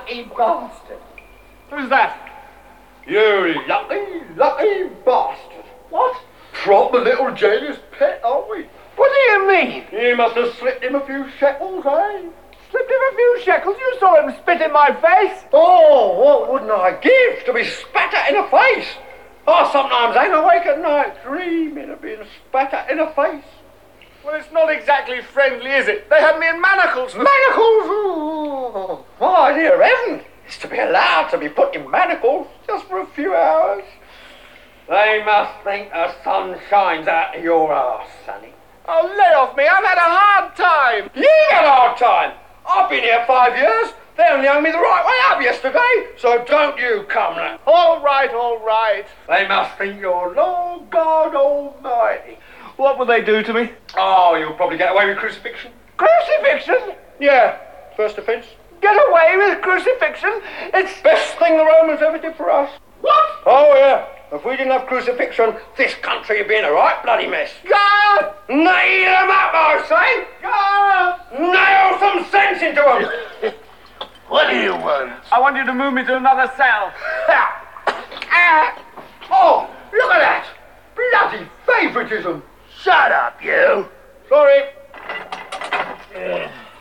lucky bastard. Who's that? You lucky bastard. What? Proper little jailer's pet, aren't we? What do you mean? You must have slipped him a few shekels, eh? Slipped him a few shekels? You saw him spit in my face. Oh, what wouldn't I give to be spat at in the face? I sometimes hang awake at night dreaming of being spat at in the face. Well, it's not exactly friendly, is it? They had me in manacles. Manacles? Oh, my dear heaven, is to be allowed to be put in manacles just for a few hours. They must think the sun shines out of your arse, sonny. Oh, lay off me. I've had a hard time. You had a hard time. I've been here 5 years. They only hung me the right way up yesterday, so don't you come now. All right, all right. They must think you're Lord God Almighty. What will they do to me? Oh, you'll probably get away with crucifixion. Crucifixion? Yeah, first offence. Get away with crucifixion? It's... Best thing the Romans ever did for us. What? Oh, yeah. If we didn't have crucifixion, this country would be in a right bloody mess. God! Nail them up, I say! God! Nail some sense into them! What do you want? I want you to move me to another cell. Oh, look at that! Bloody favouritism! Shut up, you. Sorry.